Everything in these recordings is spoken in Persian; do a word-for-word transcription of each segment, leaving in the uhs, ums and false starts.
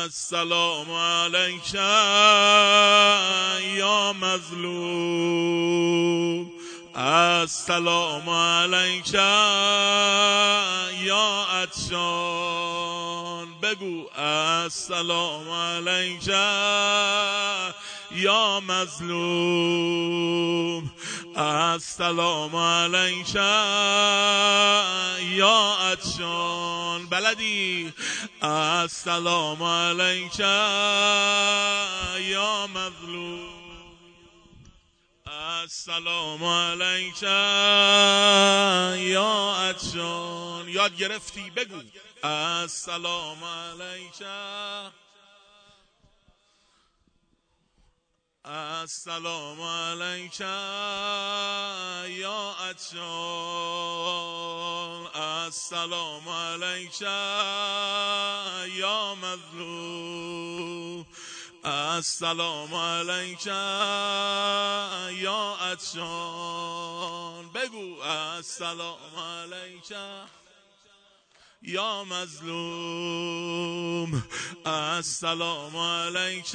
السلام علیک یا مظلوم، السلام علیک یا عطشان. بگو السلام علیک یا مظلوم، السلام علیک یا عطشان. بلدی السلام علیک یا مظلوم، السلام علیک یا عطشان. یاد گرفتی؟ بگو السلام علیک، السلام علیک یا عطشان، السلام علیک یا مظلوم، السلام علیک یا عطشان. بگو السلام علیک یا مظلوم، السلام علیک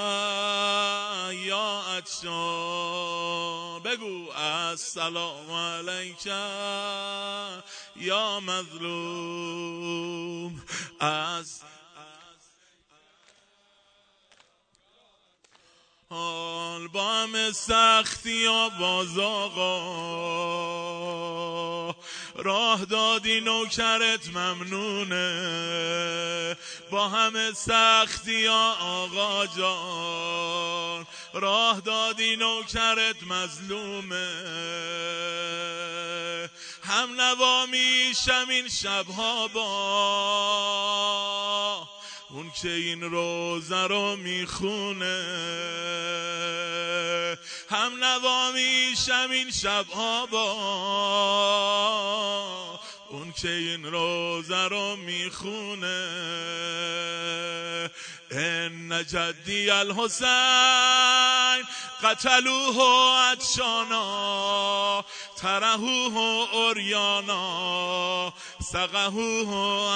یا عطشان. بگو السلام علیک یا مظلوم. از حال با همه سختی و باز آقا، راه دادی نوکرت ممنونه. با همه سختی آقا جان، راه دادی نوکرت مظلومه. هم نوا میشم این شبها با اون که این روزه رو میخونه. هم نوا میشم این شبها با اون که این روزه رو میخونه. ان جدی الحسین قتلوه عطشانا، ترهوه عریانا، سقهوه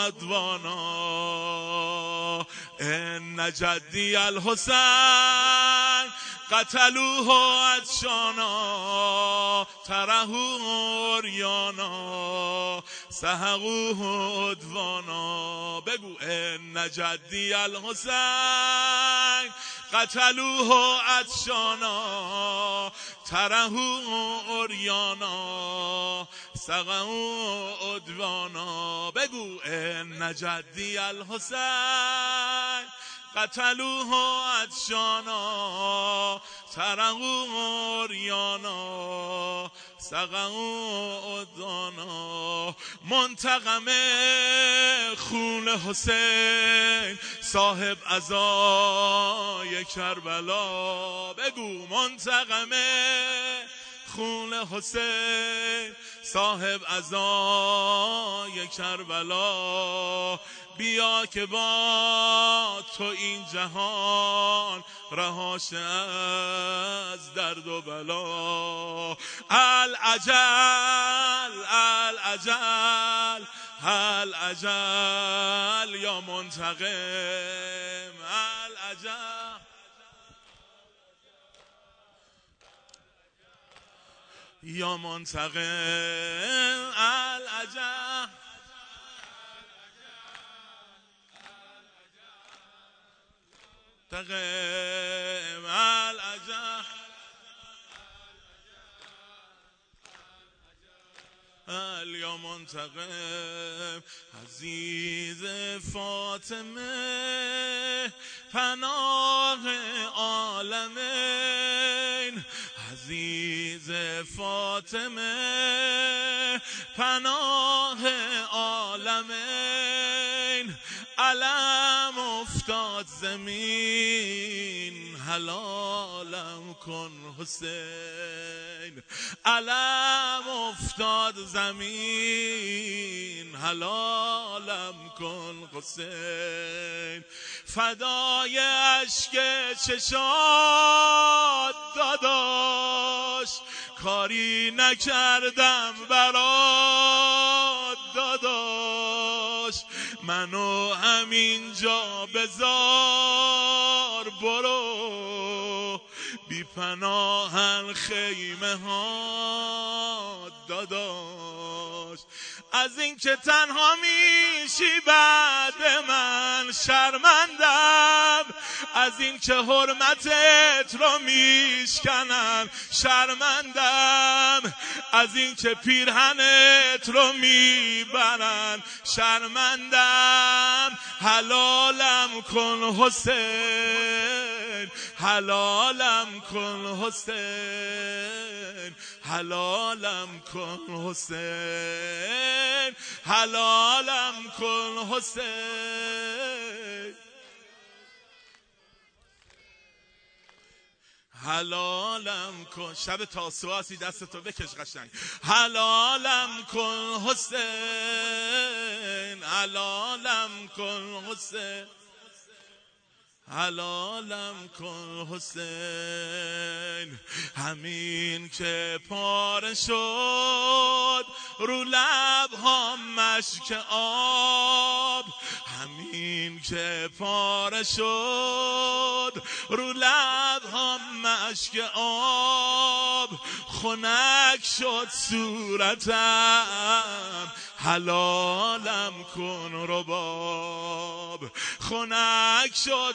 ادوانا. ان جدی الحسین قتلوه عطشانا، ترهوه عریانا، سحقوه ادوانا. بگو ان جدی الحسین قتلوه عطشانا، ترهوه عریانا، سقهوه ادوانا. بگو ان جدی الحسین قتلوه عطشانا، ترهوه عریانا، سقهوه ادوانا. منتقم خون حسین صاحب عزای کربلا. بگو منتقم خون حسین صاحب عزای کربلا. بیا که با تو این جهان رهاش از درد و بلا. العجل العجل العجل یا منتقم، العجل یا منتقم، العجل تقم، العجل یا منتقم. عزیز فاطمه پناه عالمین، عزیز فاطمه پناه عالمین. علم افتاد زمین حلالم کن حسین، علم افتاد زمین حلالم کن حسین. فدای اشک چشات داداش، کاری نکردم برات داداش. منو همینجا بذار، برو بی پناهن خیمه ها داداش. از این که تنها میشی بعد من شرمندم، از این که حرمتت رو میشکنم شرمندم، از این که پیرهنت رو میبرن شرمندم. حلالم کن حسین، حلالم کن حسین، حلالم کن حسین، حلالم کن حسین، حلالم کن. شب تاسوعا هستی دستتو بکش قشنگ. حلالم کن حسین، حلالم کن حسین، حلالم کن حسین. همین که پاره شد رو لب‌ها مشک آب، همین که پاره شد رو لب‌ها مشک آب، خنک شد صورتم حلالم کن رباب، خنک شد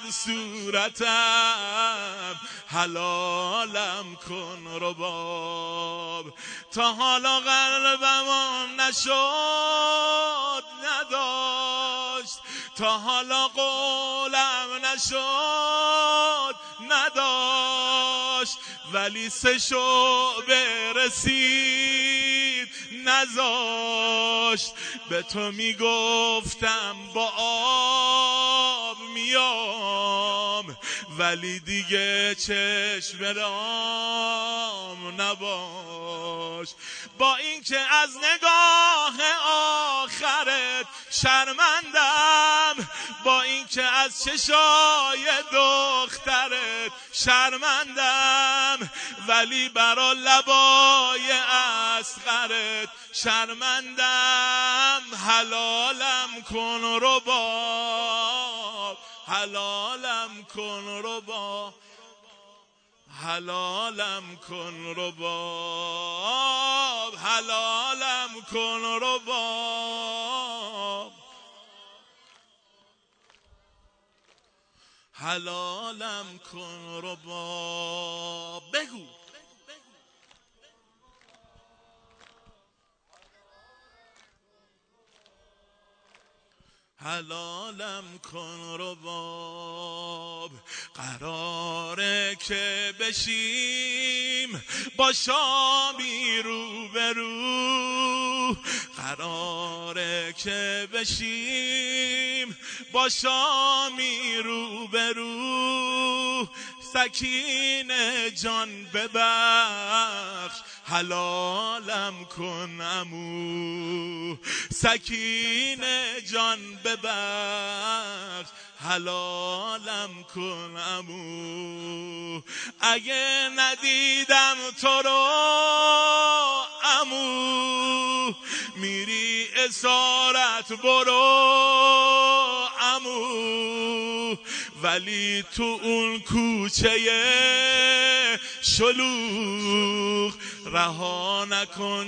صورتم حلالم کن رباب. تا حالا قلبم نشد نداشت، تا حالا قولم نشد نداشت، ولی سه شعبه رسید نذاشت. به تو میگفتم با آب میام، ولی دیگه چشم رام نباش. با اینکه از نگاه آخرت شرمندم، با اینکه از چشای دخترت شرمندم، ولی برا لبای اصغرت شرمندم. حلالم کن رباب، حلالم کن رباب، حلالم کن رباب، حلالم کن رباب، حلالم کن رباب. بگو حلالم کن رباب. قراره که بشیم با شامی رو به رو، قراره که بشیم با شامی رو به رو. سکینه جان ببخش حلالم کن عمو، سکینه جان ببخش حلالم کن عمو. اگه ندیدم تو رو عمو، میری اسارت برو عمو، ولی تو اون کوچه شلوغ رها نکن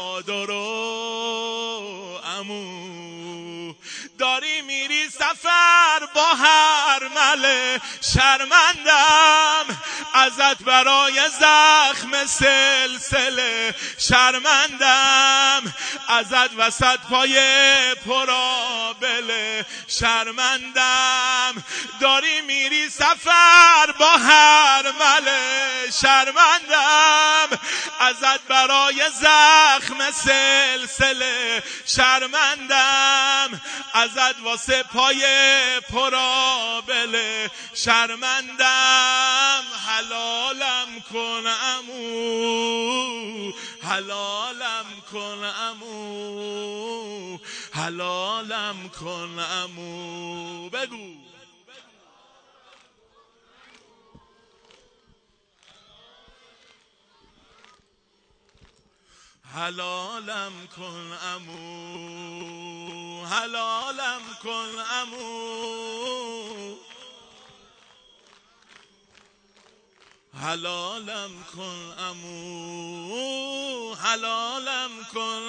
چادرو عمو. داری میری سفر با هر مله شرمندم، ازت برای زخم سلسله شرمندم، ازت وسط پای پرابله شرمندم. داری میری سفر با هر مله شرمندم، ازت برای زخم سلسله شرمندم، ازت واسه پای پرابله شرمندم. حلالم کن عمو، حلالم کن عمو، حلالم کن عمو. بگو حلالم کن عمو، حلالم کن عمو، حلالم کن عمو، حلالم کن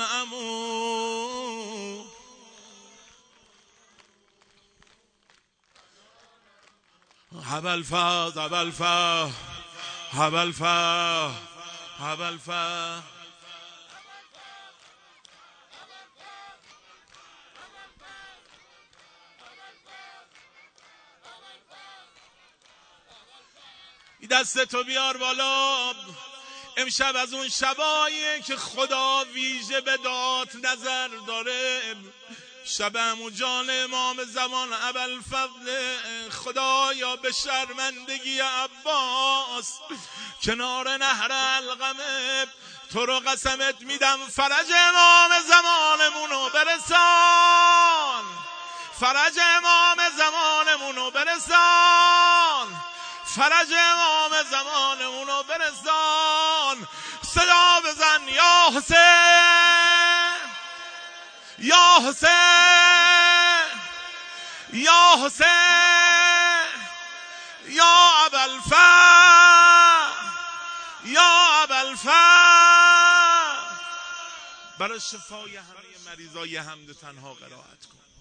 عمو. ابوالفضل ابوالفضل ابوالفضل ابوالفضل دستتو بیار بالا. امشب از اون شباییه که خدا ویژه به داد نظر داره. شب عمو جان امام زمان ابوالفضل، خدایا به شرمندگی عباس کنار نهر علقمه تو رو قسمت میدم فرج امام زمانمونو برسان، فرج امام زمانمونو برسان، فرج امام زمانمونو برسان. صدا بزن یا حسین، یا حسین، یا حسین، یا ابوالفضل، یا ابوالفضل. برای شفای همه مریضای حمد تنها قرائت کن.